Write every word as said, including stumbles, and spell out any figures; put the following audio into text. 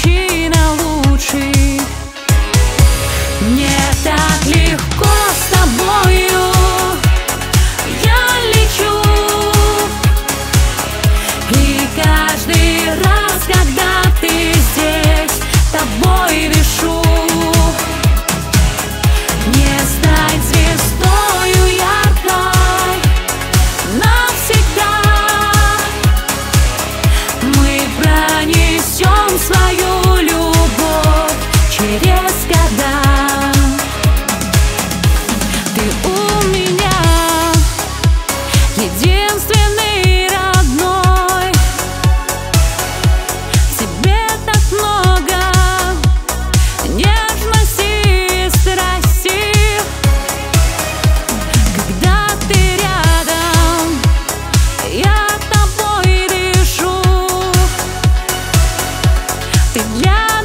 мужчина лучший. Мне так легко с тобою, я лечу. И каждый раз, когда ты здесь, тобой дышу. Не стать звездою яркой навсегда. Мы пронесем свою любовь через года. Ты у меня единственный родной. В тебе так много нежности и страсти. Когда ты рядом, я тобой дышу. Ты для